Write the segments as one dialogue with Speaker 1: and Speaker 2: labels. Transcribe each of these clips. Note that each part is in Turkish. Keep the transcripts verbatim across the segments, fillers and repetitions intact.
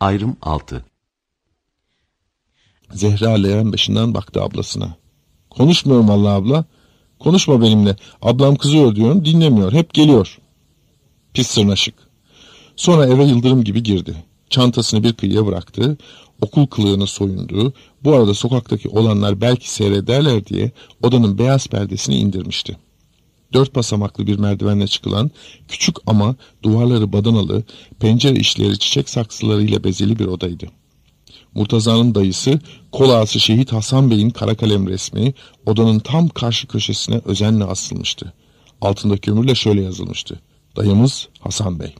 Speaker 1: Ayrım altı.
Speaker 2: Zehra leğen başından baktı ablasına. Konuşmuyorum vallahi abla. Konuşma benimle. Ablam kızıyor diyorum, dinlemiyor. Hep geliyor. Pis sırnaşık. Sonra eve yıldırım gibi girdi. Çantasını bir kıyıya bıraktı. Okul kılığına soyundu. Bu arada sokaktaki olanlar belki seyrederler diye odanın beyaz perdesini indirmişti. Dört basamaklı bir merdivenle çıkılan, küçük ama duvarları badanalı, pencere işleri çiçek saksılarıyla bezeli bir odaydı. Murtaza'nın dayısı, kol ağası Şehit Hasan Bey'in kara kalem resmi odanın tam karşı köşesine özenle asılmıştı. Altında kömürle şöyle yazılmıştı: Dayımız Hasan Bey.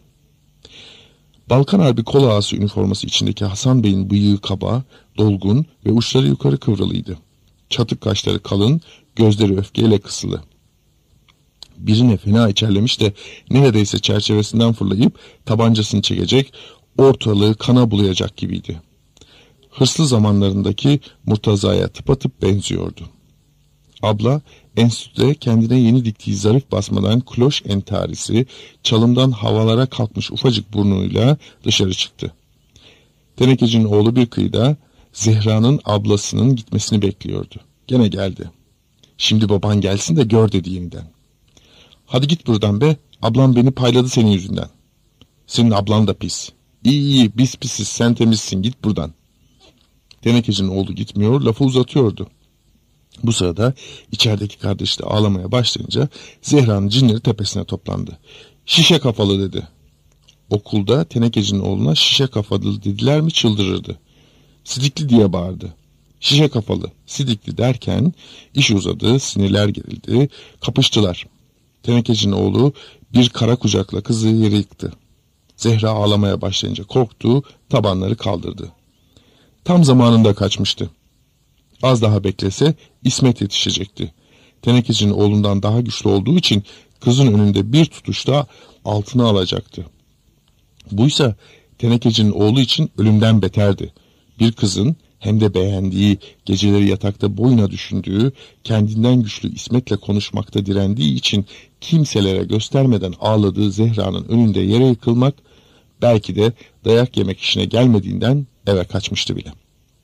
Speaker 2: Balkan Harbi kol ağası üniforması içindeki Hasan Bey'in bıyığı kaba, dolgun ve uçları yukarı kıvrılıydı. Çatık kaşları kalın, gözleri öfkeyle kısılı. Birine fena içerlemiş de neredeyse çerçevesinden fırlayıp tabancasını çekecek, ortalığı kana bulayacak gibiydi. Hırslı zamanlarındaki Murtaza'ya tıpatıp benziyordu. Abla enstitüde kendine yeni diktiği zarif basmadan kloş entarisi, çalımdan havalara kalkmış ufacık burnuyla dışarı çıktı. Tenekeci'nin oğlu bir kıyıda Zehra'nın ablasının gitmesini bekliyordu. Gene geldi. Şimdi baban gelsin de gör dediğimden. Hadi git buradan be, ablam beni payladı senin yüzünden. Senin ablan da pis. İyi iyi, biz pisiz, sen temizsin, git buradan. Tenekeci'nin oğlu gitmiyor, lafı uzatıyordu. Bu sırada içerideki kardeşi de ağlamaya başlayınca Zehra'nın cinleri tepesine toplandı. Şişe kafalı dedi. Okulda Tenekeci'nin oğluna şişe kafalı dediler mi çıldırırdı. Sidikli diye bağırdı. Şişe kafalı, sidikli derken iş uzadı, sinirler gerildi, kapıştılar. Tenekeci'nin oğlu bir kara kucakla kızı yere yıktı. Zehra ağlamaya başlayınca korktu, tabanları kaldırdı. Tam zamanında kaçmıştı. Az daha beklese İsmet yetişecekti. Tenekeci'nin oğlundan daha güçlü olduğu için kızın önünde bir tutuşta altına alacaktı. Buysa Tenekeci'nin oğlu için ölümden beterdi. Bir kızın hem de beğendiği, geceleri yatakta boyuna düşündüğü, kendinden güçlü İsmet'le konuşmakta direndiği için kimselere göstermeden ağladığı Zehra'nın önünde yere yıkılmak, belki de dayak yemek işine gelmediğinden eve kaçmıştı bile.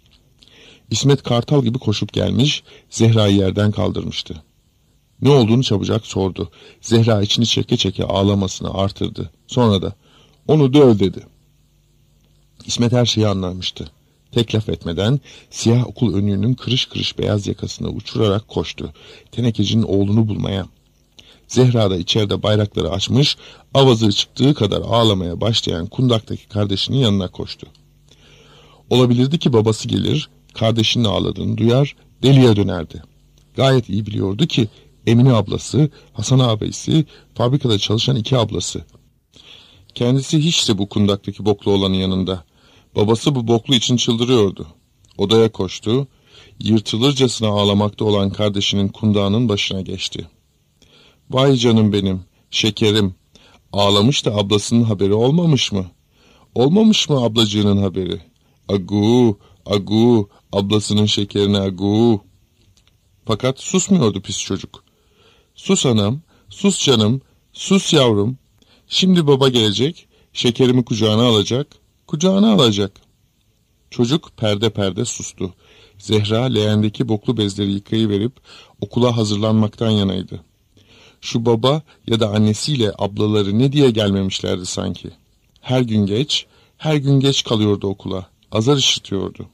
Speaker 2: İsmet kartal gibi koşup gelmiş, Zehra'yı yerden kaldırmıştı. Ne olduğunu çabucak sordu. Zehra içini çeke çeke ağlamasını artırdı. Sonra da onu döv dedi. İsmet her şeyi anlamıştı. Tek laf etmeden siyah okul önlüğünün kırış kırış beyaz yakasını uçurarak koştu. Tenekeci'nin oğlunu bulmaya. Zehra da içeride bayrakları açmış, avazı çıktığı kadar ağlamaya başlayan kundaktaki kardeşinin yanına koştu. Olabilirdi ki babası gelir, kardeşinin ağladığını duyar, deliye dönerdi. Gayet iyi biliyordu ki Emine ablası, Hasan ağabeyisi, fabrikada çalışan iki ablası. Kendisi hiç de bu kundaktaki boklu olanın yanında. Babası bu boklu için çıldırıyordu. Odaya koştu, yırtılırcasına ağlamakta olan kardeşinin kundağının başına geçti. Vay canım benim, şekerim, ağlamış da ablasının haberi olmamış mı? Olmamış mı ablacığının haberi? Agu, agu, ablasının şekerine agu. Fakat susmuyordu pis çocuk. Sus anam, sus canım, sus yavrum. Şimdi baba gelecek, şekerimi kucağına alacak, kucağına alacak. Çocuk perde perde sustu. Zehra leğendeki boklu bezleri yıkayıverip okula hazırlanmaktan yanaydı. Şu baba ya da annesiyle ablaları ne diye gelmemişlerdi sanki. Her gün geç, her gün geç kalıyordu okula. Azar işitiyordu.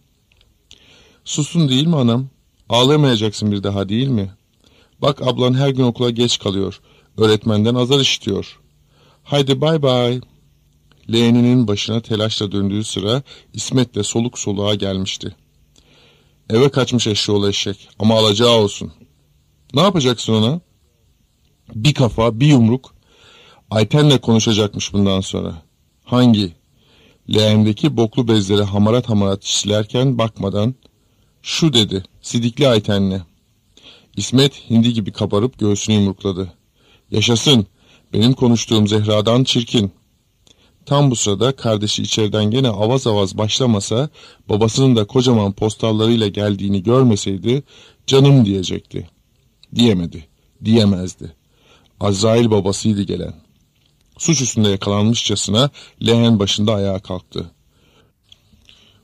Speaker 2: Susun değil mi anam? Ağlamayacaksın bir daha değil mi? Bak ablan her gün okula geç kalıyor. Öğretmenden azar işitiyor. Haydi bay bay. Leğeninin başına telaşla döndüğü sıra İsmet de soluk soluğa gelmişti. Eve kaçmış eşşoğlu eşek ama alacağı olsun. Ne yapacaksın ona? Bir kafa, bir yumruk. Ayten'le konuşacakmış bundan sonra. Hangi? Leğendeki boklu bezleri hamarat hamarat çizilerken bakmadan şu dedi, sidikli Ayten'le. İsmet hindi gibi kabarıp göğsünü yumrukladı. Yaşasın, benim konuştuğum Zehra'dan çirkin. Tam bu sırada kardeşi içeriden gene avaz avaz başlamasa, babasının da kocaman postallarıyla geldiğini görmeseydi, canım diyecekti. Diyemedi, diyemezdi. Azrail babasıydı gelen. Suç üstünde yakalanmışçasına leğen başında ayağa kalktı.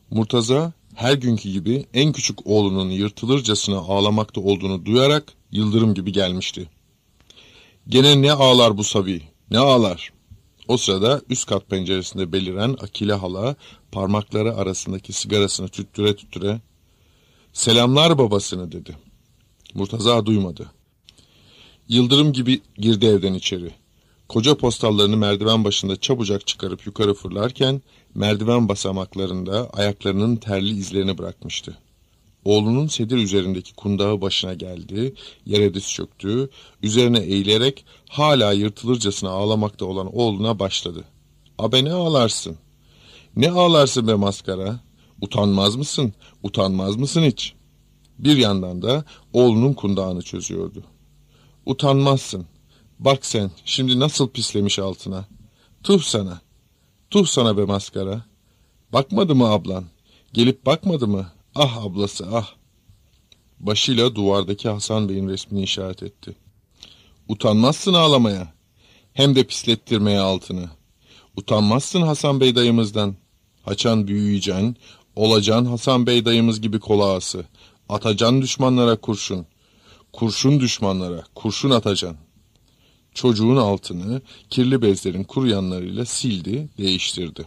Speaker 2: Murtaza her günkü gibi en küçük oğlunun yırtılırcasına ağlamakta olduğunu duyarak yıldırım gibi gelmişti. Gene ne ağlar bu sabi, ne ağlar? O sırada üst kat penceresinde beliren Akile hala parmakları arasındaki sigarasını tüttüre tüttüre "Selamlar babasını" dedi. Murtaza duymadı. Yıldırım gibi girdi evden içeri. Koca postallarını merdiven başında çabucak çıkarıp yukarı fırlarken merdiven basamaklarında ayaklarının terli izlerini bırakmıştı. Oğlunun sedir üzerindeki kundağı başına geldi, yere diz çöktü, üzerine eğilerek hala yırtılırcasına ağlamakta olan oğluna başladı. "Abe ne ağlarsın? Ne ağlarsın be maskara? Utanmaz mısın? Utanmaz mısın hiç?" Bir yandan da oğlunun kundağını çözüyordu. "Utanmazsın. Bak sen şimdi nasıl pislemiş altına. Tuh sana. Tuh sana be maskara. Bakmadı mı ablan? Gelip bakmadı mı? Ah ablası ah." Başıyla duvardaki Hasan Bey'in resmini işaret etti. "Utanmazsın ağlamaya. Hem de pislettirmeye altını. Utanmazsın Hasan Bey dayımızdan. Haçan büyüyeceksin, olacaksın Hasan Bey dayımız gibi kolağası. Atacaksın düşmanlara kurşun. Kurşun düşmanlara, kurşun atacaksın." Çocuğun altını kirli bezlerin kuru yanlarıyla sildi, değiştirdi.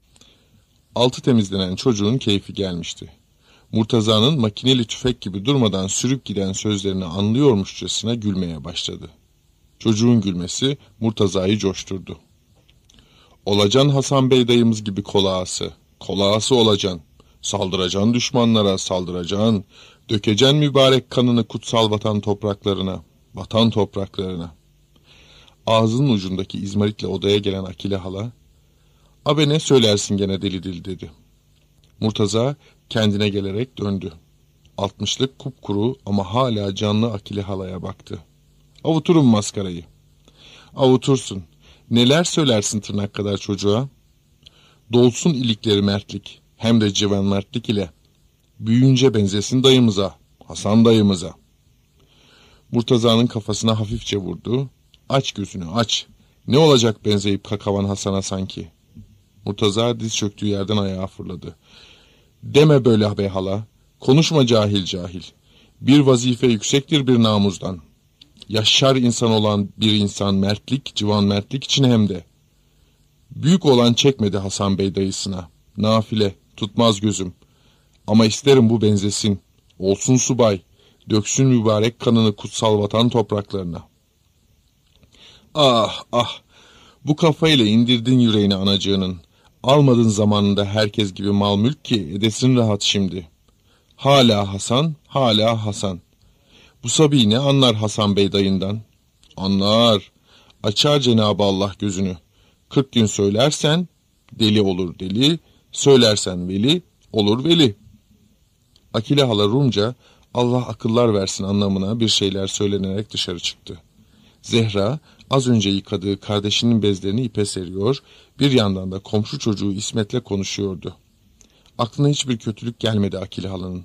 Speaker 2: Altı temizlenen çocuğun keyfi gelmişti. Murtaza'nın makineli tüfek gibi durmadan sürüp giden sözlerini anlıyormuşçasına gülmeye başladı. Çocuğun gülmesi Murtaza'yı coşturdu. "Olacaksın Hasan Bey dayımız gibi kolağası, kolağası olacaksın. Saldıracaksın düşmanlara, saldıracaksın. Dökeceksin mübarek kanını kutsal vatan topraklarına, vatan topraklarına." Ağzının ucundaki izmaritle odaya gelen Akile hala, "Abe ne söylersin gene deli dil" dedi. Murtaza kendine gelerek döndü. Altmışlık kupkuru ama hala canlı Akile halaya baktı. "Avuturun maskarayı." "Avutursun. Neler söylersin tırnak kadar çocuğa? Dolsun ilikleri mertlik, hem de civan mertlik ile. Büyüyünce benzesin dayımıza, Hasan dayımıza." Murtaza'nın kafasına hafifçe vurdu. "Aç gözünü aç. Ne olacak benzeyip kakavan Hasan'a sanki?" Murtaza diz çöktüğü yerden ayağa fırladı. "Deme böyle be hala. Konuşma cahil cahil. Bir vazife yüksektir bir namuzdan. Yaşar insan olan bir insan mertlik, civan mertlik için hem de. Büyük olan çekmedi Hasan Bey dayısına. Nafile, tutmaz gözüm. Ama isterim bu benzesin. Olsun subay. Döksün mübarek kanını kutsal vatan topraklarına." "Ah ah, bu kafayla indirdin yüreğine anacığının. Almadın zamanında herkes gibi mal mülk ki edesin rahat şimdi. Hala Hasan, hala Hasan. Bu sabi ne anlar Hasan Bey dayından? Anlar. Açar Cenab-ı Allah gözünü. Kırk gün söylersen deli olur deli, söylersen veli olur veli." Akile hala Rumca "Allah akıllar versin" anlamına bir şeyler söylenerek dışarı çıktı. Zehra az önce yıkadığı kardeşinin bezlerini ipe seriyor, bir yandan da komşu çocuğu İsmet'le konuşuyordu. Aklına hiçbir kötülük gelmedi Akile halanın.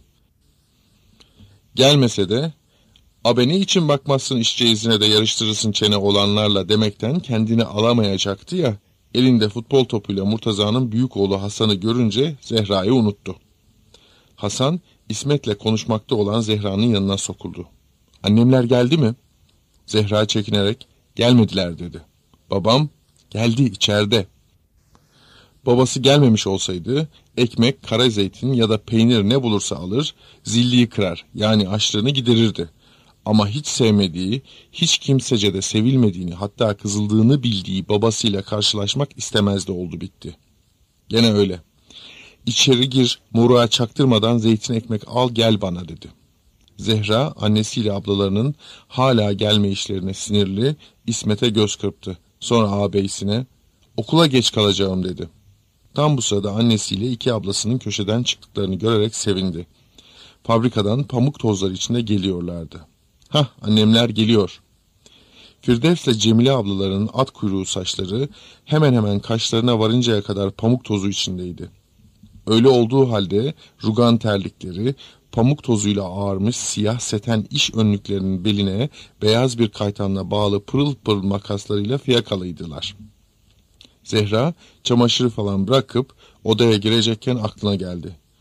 Speaker 2: Gelmese de "Abe ne için bakmazsın işçeizine de yarıştırırsın çene olanlarla" demekten kendini alamayacaktı ya, elinde futbol topuyla Murtaza'nın büyük oğlu Hasan'ı görünce Zehra'yı unuttu. Hasan İsmet'le konuşmakta olan Zehra'nın yanına sokuldu. "Annemler geldi mi?" Zehra çekinerek "Gelmediler" dedi. "Babam?" "Geldi, içeride." Babası gelmemiş olsaydı ekmek, kara zeytin ya da peynir ne bulursa alır, zilliyi kırar, yani açlığını giderirdi. Ama hiç sevmediği, hiç kimsece de sevilmediğini, hatta kızıldığını bildiği babasıyla karşılaşmak istemezdi, oldu bitti. Gene öyle. "İçeri gir, moruğa çaktırmadan zeytin ekmek al gel bana" dedi. Zehra annesiyle ablalarının hala gelme işlerine sinirli, İsmet'e göz kırptı. Sonra ağabeyisine "Okula geç kalacağım" dedi. Tam bu sırada annesiyle iki ablasının köşeden çıktıklarını görerek sevindi. Fabrikadan pamuk tozları içinde geliyorlardı. "Hah, annemler geliyor." Firdevs'le Cemile ablalarının at kuyruğu saçları hemen hemen kaşlarına varıncaya kadar pamuk tozu içindeydi. Öyle olduğu halde rugan terlikleri, pamuk tozuyla ağarmış siyah seten iş önlüklerinin beline beyaz bir kaytanla bağlı pırıl pırıl makaslarıyla fiyakalıydılar. Zehra çamaşırı falan bırakıp odaya girecekken aklına geldi.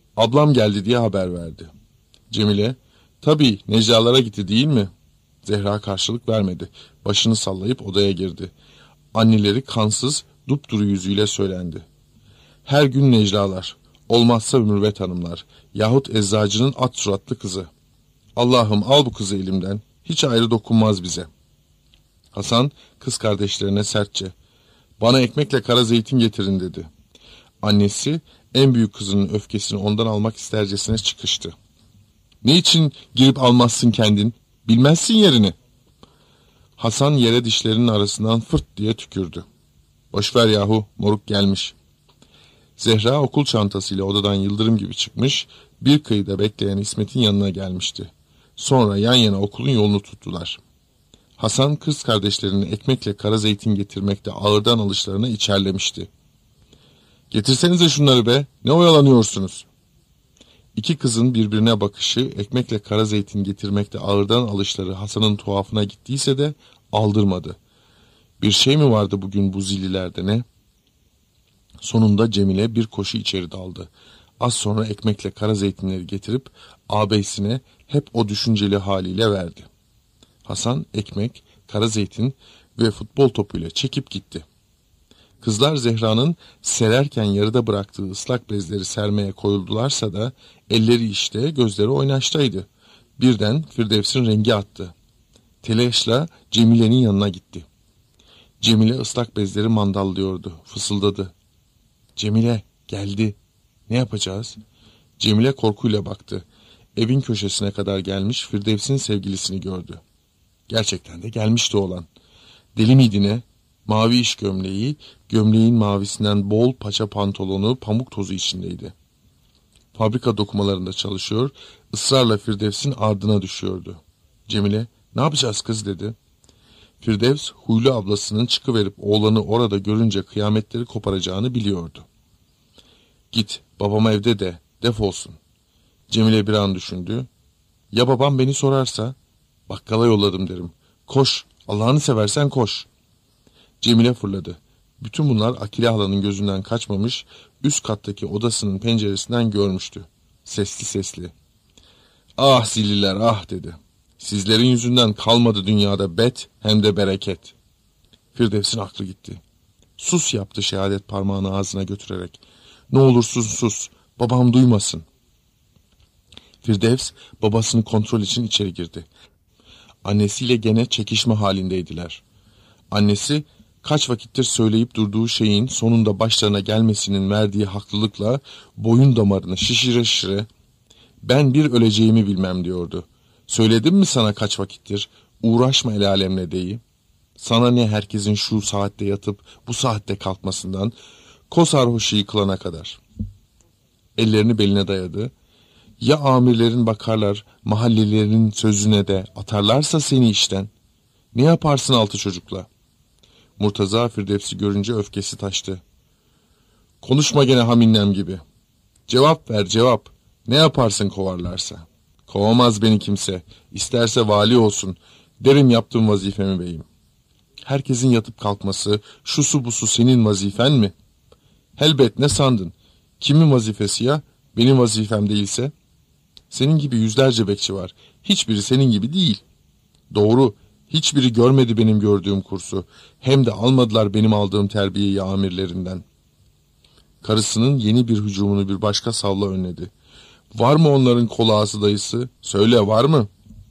Speaker 2: Ablam geldi diye haber verdi. Cemile, tabii Neclalara gitti değil mi? Zehra karşılık vermedi. Başını sallayıp odaya girdi. Anneleri kansız, dupduru yüzüyle söylendi. Her gün Neclalar, olmazsa Mürvet Hanımlar yahut eczacının at suratlı kızı. Allah'ım al bu kızı elimden, hiç ayrı dokunmaz bize. Hasan kız kardeşlerine sertçe, bana ekmekle kara zeytin getirin dedi. Annesi en büyük kızının öfkesini ondan almak istercesine çıkıştı. Ne için girip almazsın kendin? Bilmezsin yerini. Hasan yere dişlerinin arasından fırt diye tükürdü. Boşver yahu, moruk gelmiş. Zehra okul çantasıyla odadan yıldırım gibi çıkmış, bir kıyıda bekleyen İsmet'in yanına gelmişti. Sonra yan yana okulun yolunu tuttular. Hasan kız kardeşlerine ekmekle kara zeytin getirmekte ağırdan alışlarına içerlemişti. Getirsenize şunları be, ne oyalanıyorsunuz? İki kızın birbirine bakışı, ekmekle kara zeytin getirmekte ağırdan alışları Hasan'ın tuhafına gittiyse de aldırmadı. Bir şey mi vardı bugün bu zillilerde ne? Sonunda Cemile bir koşu içeri daldı. Az sonra ekmekle kara zeytinleri getirip ağabeyisine hep o düşünceli haliyle verdi. Hasan ekmek, kara zeytin ve futbol topuyla çekip gitti. Kızlar Zehra'nın sererken yarıda bıraktığı ıslak bezleri sermeye koyuldularsa da elleri işte, gözleri oynaştaydı. Birden Firdevs'in rengi attı. Telaşla Cemile'nin yanına gitti. Cemile ıslak bezleri mandallıyordu, fısıldadı. Cemile geldi. Ne yapacağız? Cemile korkuyla baktı. Evin köşesine kadar gelmiş Firdevs'in sevgilisini gördü. Gerçekten de gelmişti oğlan. Deli miydi ne? Mavi iş gömleği, gömleğin mavisinden bol paça pantolonu pamuk tozu içindeydi. Fabrika dokumalarında çalışıyor, ısrarla Firdevs'in ardına düşüyordu. Cemile, ne yapacağız kız dedi. Firdevs, huylu ablasının çıkıverip oğlanı orada görünce kıyametleri koparacağını biliyordu. Git, babam evde de, defolsun. Cemile bir an düşündü. Ya babam beni sorarsa? Bakkala yolladım derim. Koş, Allah'ını seversen koş. Cemile fırladı. Bütün bunlar Akile halanın gözünden kaçmamış, üst kattaki odasının penceresinden görmüştü. Sesli sesli. Ah zilliler ah dedi. Sizlerin yüzünden kalmadı dünyada bet hem de bereket. Firdevs'in aklı gitti. Sus yaptı şehadet parmağını ağzına götürerek. Ne olursun sus, babam duymasın. Firdevs babasını kontrol için içeri girdi. Annesiyle gene çekişme halindeydiler. Annesi kaç vakittir söyleyip durduğu şeyin sonunda başlarına gelmesinin verdiği haklılıkla boyun damarını şişire şişire ben bir öleceğimi bilmem diyordu. Söyledim mi sana kaç vakittir uğraşma el alemle deyi. Sana ne herkesin şu saatte yatıp bu saatte kalkmasından kosarhoşu yıkılana kadar. Ellerini beline dayadı. Ya amirlerin bakarlar mahallelerinin sözüne de atarlarsa seni işten. Ne yaparsın altı çocukla? Murtaza Firdevs'i görünce öfkesi taştı. Konuşma gene haminnem gibi. Cevap ver cevap. Ne yaparsın kovarlarsa? Kovamaz beni kimse. İsterse vali olsun. Derim yaptığım vazifemi beyim. Herkesin yatıp kalkması, şusu busu senin vazifen mi? Elbet ne sandın? Kimin vazifesi ya? Benim vazifem değilse? Senin gibi yüzlerce bekçi var. Hiçbiri senin gibi değil. Doğru. Hiçbiri görmedi benim gördüğüm kursu. Hem de almadılar benim aldığım terbiyeyi amirlerinden. Karısının yeni bir hücumunu bir başka salla önledi. Var mı onların kol ağası dayısı? Söyle var mı?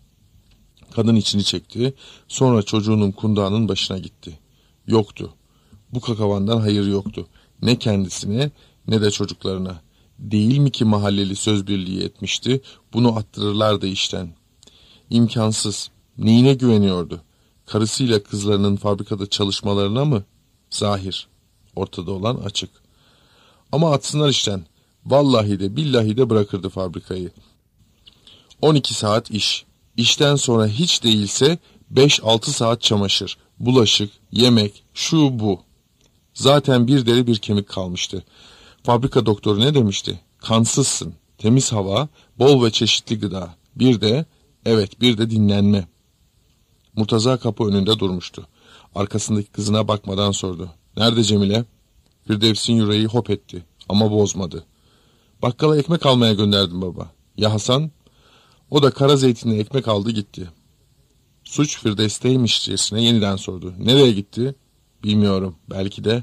Speaker 2: Kadın içini çekti. Sonra çocuğunun kundağının başına gitti. Yoktu. Bu kakavandan hayır yoktu. Ne kendisine ne de çocuklarına. Değil mi ki mahalleli söz birliği etmişti? Bunu attırırlardı işten. İmkansız. Neyine güveniyordu? Karısıyla kızlarının fabrikada çalışmalarına mı? Zahir. Ortada olan açık. Ama atsınlar işten. Vallahi de billahi de bırakırdı fabrikayı. on iki saat iş. İşten sonra hiç değilse beş altı saat çamaşır, bulaşık, yemek, şu bu. Zaten bir deri bir kemik kalmıştı. Fabrika doktoru ne demişti? Kansızsın, temiz hava, bol ve çeşitli gıda. Bir de, evet bir de dinlenme. Murtaza kapı önünde durmuştu. Arkasındaki kızına bakmadan sordu. Nerede Cemile? Firdevs'in yüreği hop etti ama bozmadı. Bakkala ekmek almaya gönderdim baba. Ya Hasan? O da kara zeytinle ekmek aldı gitti. Suç Firdevs'teymişçesine yeniden sordu. Nereye gitti? Bilmiyorum. Belki de.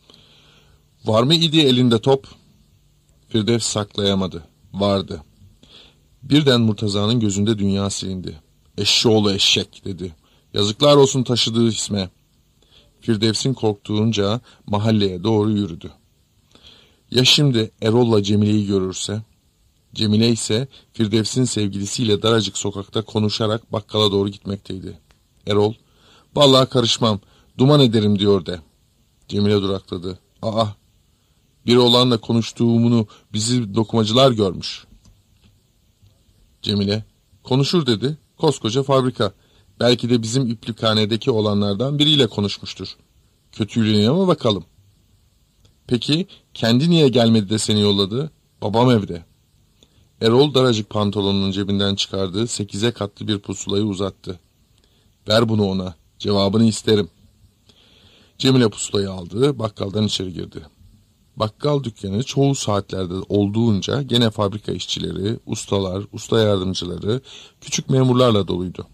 Speaker 2: Var mı idi elinde top? Firdevs saklayamadı. Vardı. Birden Murtaza'nın gözünde dünya silindi. Eşşoğlu eşek dedi. Yazıklar olsun taşıdığı isme. Firdevs'in korktuğunca mahalleye doğru yürüdü. Ya şimdi Erol'la Cemile'yi görürse? Cemile ise Firdevs'in sevgilisiyle daracık sokakta konuşarak bakkala doğru gitmekteydi. Erol, vallahi karışmam, duman ederim diyor de. Cemile durakladı. Aa, bir oğlanla konuştuğumunu bizi dokumacılar görmüş. Cemile, konuşur dedi, koskoca fabrika. Belki de bizim iplikhanedeki olanlardan biriyle konuşmuştur. Kötülüğüne mi bakalım? Peki kendi niye gelmedi de seni yolladı? Babam evde. Erol daracık pantolonunun cebinden çıkardığı sekize katlı bir pusulayı uzattı. Ver bunu ona, cevabını isterim. Cemile pusulayı aldı, bakkaldan içeri girdi. Bakkal dükkanı çoğu saatlerde olduğunca gene fabrika işçileri, ustalar, usta yardımcıları, küçük memurlarla doluydu.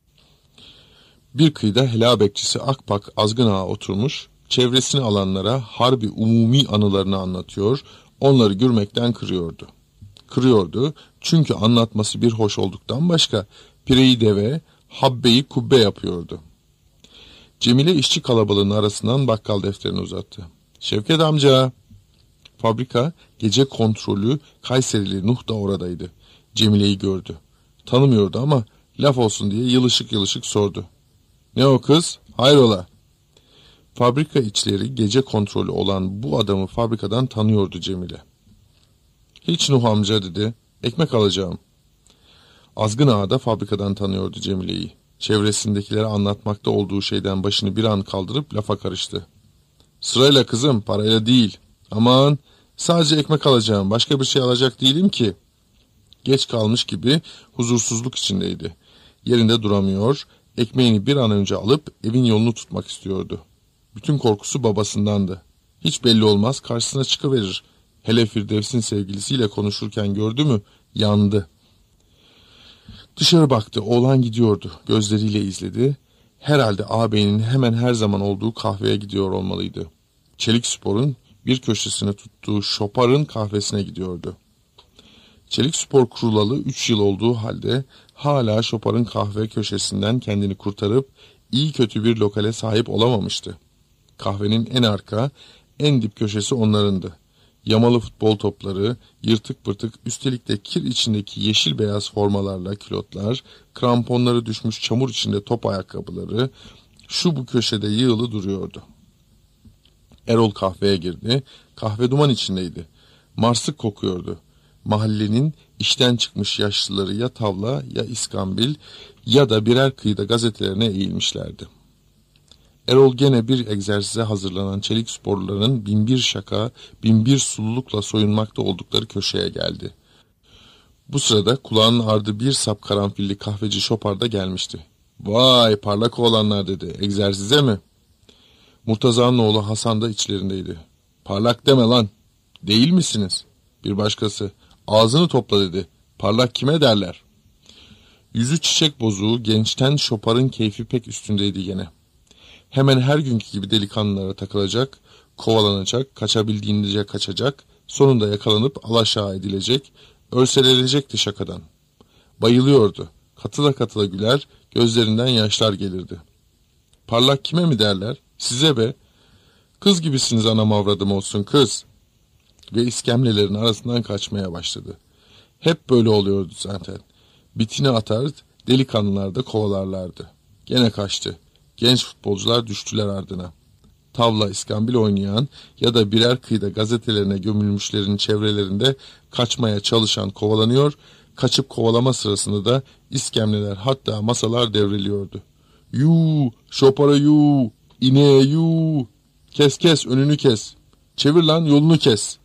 Speaker 2: Bir kıyıda helal bekçisi Akpak Azgın Ağa oturmuş, çevresini alanlara harbi umumi anılarını anlatıyor, onları gülmekten kırıyordu. Kırıyordu çünkü anlatması bir hoş olduktan başka pireyi deve, habbeyi kubbe yapıyordu. Cemile işçi kalabalığının arasından bakkal defterini uzattı. Şevket amca. Fabrika gece kontrolü Kayserili Nuh da oradaydı. Cemile'yi gördü. Tanımıyordu ama laf olsun diye yılışık yılışık sordu. Ne o kız? Hayrola? Fabrika içleri gece kontrolü olan bu adamı fabrikadan tanıyordu Cemile. Hiç Nuh amca dedi. Ekmek alacağım. Azgın Ağa da fabrikadan tanıyordu Cemile'yi. Çevresindekilere anlatmakta olduğu şeyden başını bir an kaldırıp lafa karıştı. Sırayla kızım, parayla değil. Aman, sadece ekmek alacağım, başka bir şey alacak değilim ki. Geç kalmış gibi huzursuzluk içindeydi. Yerinde duramıyor, ekmeğini bir an önce alıp evin yolunu tutmak istiyordu. Bütün korkusu babasındandı. Hiç belli olmaz, karşısına çıkıverir. Hele Firdevs'in sevgilisiyle konuşurken gördü mü, yandı. Dışarı baktı, oğlan gidiyordu, gözleriyle izledi. Herhalde ağabeyinin hemen her zaman olduğu kahveye gidiyor olmalıydı. Çelik Spor'un bir köşesine tuttuğu Şopar'ın kahvesine gidiyordu. Çelik Spor kurulalı üç yıl olduğu halde hala Şopar'ın kahve köşesinden kendini kurtarıp iyi kötü bir lokale sahip olamamıştı. Kahvenin en arka, en dip köşesi onlarındı. Yamalı futbol topları, yırtık pırtık, üstelik de kir içindeki yeşil beyaz formalarla kilotlar, kramponları düşmüş çamur içinde top ayakkabıları, şu bu köşede yığılı duruyordu. Erol kahveye girdi, kahve duman içindeydi. Marsık kokuyordu. Mahallenin işten çıkmış yaşlıları ya tavla ya iskambil ya da birer kıyıda gazetelerine eğilmişlerdi. Erol gene bir egzersize hazırlanan çelik sporluların binbir şaka, binbir sululukla soyunmakta oldukları köşeye geldi. Bu sırada kulağının ardı bir sap karanfilli kahveci Şopar da gelmişti. Vay parlak oğlanlar dedi, egzersize mi? Murtaza'nın oğlu Hasan da içlerindeydi. Parlak deme lan, değil misiniz? Bir başkası, ağzını topla dedi, parlak kime derler? Yüzü çiçek bozuğu gençten Şopar'ın keyfi pek üstündeydi gene. Hemen her günkü gibi delikanlılara takılacak, kovalanacak, kaçabildiğince kaçacak, sonunda yakalanıp alaşağı edilecek, örselenecekti şakadan. Bayılıyordu, katıla katıla güler, gözlerinden yaşlar gelirdi. Parlak kime mi derler? Size be! Kız gibisiniz anam avradım olsun kız! Ve iskemlelerin arasından kaçmaya başladı. Hep böyle oluyordu zaten. Bitini atar, delikanlılar da kovalarlardı. Gene kaçtı. Genç futbolcular düştüler ardına. Tavla, iskambil oynayan ya da birer kıyıda gazetelerine gömülmüşlerin çevrelerinde kaçmaya çalışan kovalanıyor, kaçıp kovalama sırasında da iskemleler hatta masalar devriliyordu. Yuu, Şopar'a yuu, ineğe yuu, kes kes önünü kes, çevir lan yolunu kes.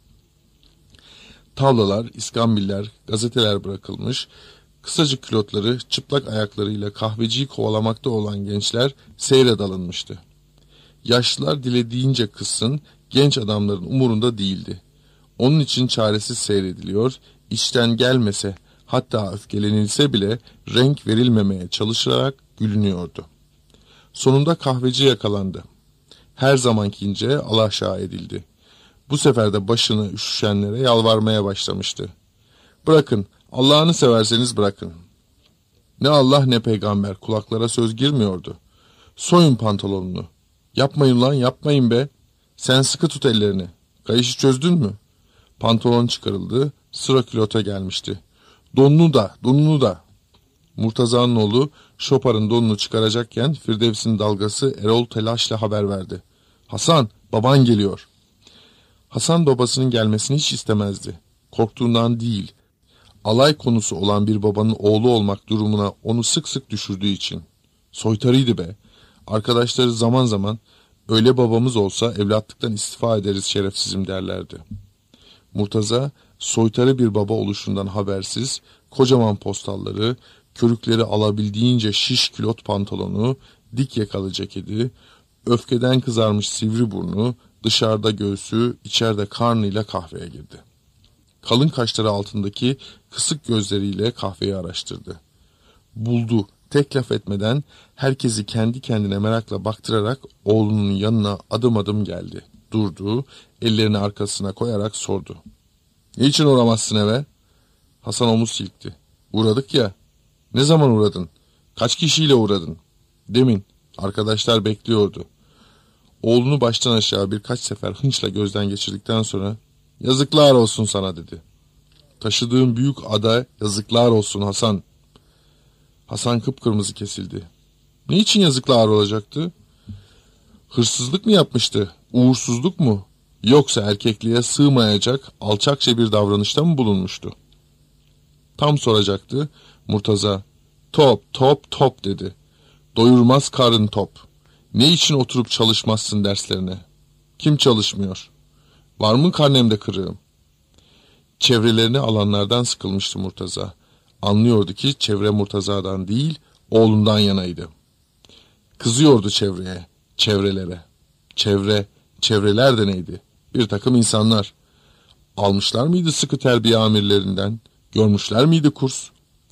Speaker 2: Tavlalar, iskambiller, gazeteler bırakılmış, kısacık külotları, çıplak ayaklarıyla kahveciyi kovalamakta olan gençler seyre dalınmıştı. Yaşlılar dilediğince kızsın, genç adamların umurunda değildi. Onun için çaresiz seyrediliyor, içten gelmese, hatta öfkelenilse bile renk verilmemeye çalışılarak gülünüyordu. Sonunda kahveci yakalandı. Her zamankince alaşağı edildi. Bu sefer de başını üşüşenlere yalvarmaya başlamıştı. Bırakın, Allah'ını severseniz bırakın. Ne Allah ne peygamber, kulaklara söz girmiyordu. Soyun pantolonunu. Yapmayın lan, yapmayın be. Sen sıkı tut ellerini. Kayışı çözdün mü? Pantolon çıkarıldı, sıra külota gelmişti. Donunu da, donunu da. Murtaza'nın oğlu şoparın donunu çıkaracakken Firdevs'in dalgası Erol telaşla haber verdi. Hasan, baban geliyor. Hasan babasının gelmesini hiç istemezdi. Korktuğundan değil, alay konusu olan bir babanın oğlu olmak durumuna onu sık sık düşürdüğü için. Soytarıydı be. Arkadaşları zaman zaman öyle babamız olsa evlatlıktan istifa ederiz şerefsizim derlerdi. Murtaza soytarı bir baba oluşundan habersiz kocaman postalları, körükleri alabildiğince şiş külot pantolonu, dik yakalı ceketi, öfkeden kızarmış sivri burnu, dışarıda göğsü, içeride karnıyla kahveye girdi. Kalın kaşları altındaki kısık gözleriyle kahveyi araştırdı. Buldu, tek laf etmeden herkesi kendi kendine merakla baktırarak oğlunun yanına adım adım geldi. Durdu, ellerini arkasına koyarak sordu. Niçin uğramazsın eve? Hasan omuz silkti. Uğradık ya. Ne zaman uğradın? Kaç kişiyle uğradın? Demin. Arkadaşlar bekliyordu. Oğlunu baştan aşağı birkaç sefer hınçla gözden geçirdikten sonra yazıklar olsun sana dedi. Taşıdığın büyük ada yazıklar olsun Hasan. Hasan kıpkırmızı kesildi. Niçin yazıklar olacaktı? Hırsızlık mı yapmıştı? Uğursuzluk mu? Yoksa erkekliğe sığmayacak alçakça bir davranışta mı bulunmuştu? Tam soracaktı. Murtaza, top, top, top dedi. Doyurmaz karın top. Ne için oturup çalışmazsın derslerine? Kim çalışmıyor? Var mı karnemde kırığım? Çevrelerini alanlardan sıkılmıştı Murtaza. Anlıyordu ki çevre Murtaza'dan değil, oğlundan yanaydı. Kızıyordu çevreye, çevrelere. Çevre, çevreler de neydi? Bir takım insanlar. Almışlar mıydı sıkı terbiye amirlerinden? Görmüşler miydi kurs?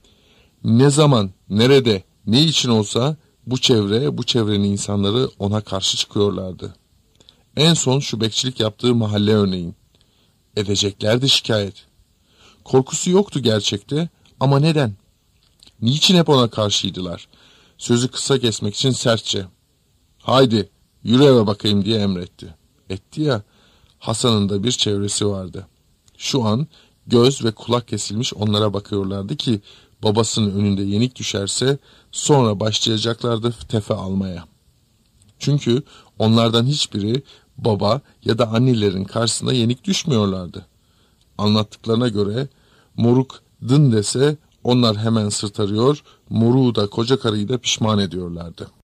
Speaker 2: Ne zaman, nerede, ne için olsa bu çevre, bu çevrenin insanları ona karşı çıkıyorlardı. En son şu bekçilik yaptığı mahalle örneğin. Edeceklerdi şikayet. Korkusu yoktu gerçekte ama neden? Niçin hep ona karşıydılar? Sözü kısa kesmek için sertçe. Haydi yürü eve bakayım diye emretti. Etti ya, Hasan'ın da bir çevresi vardı. Şu an göz ve kulak kesilmiş onlara bakıyorlardı ki babasının önünde yenik düşerse sonra başlayacaklardı tefe almaya. Çünkü onlardan hiçbiri baba ya da annelerin karşısında yenik düşmüyorlardı. Anlattıklarına göre moruk dın dese onlar hemen sırtarıyor, moruğu da koca karıyı da pişman ediyorlardı.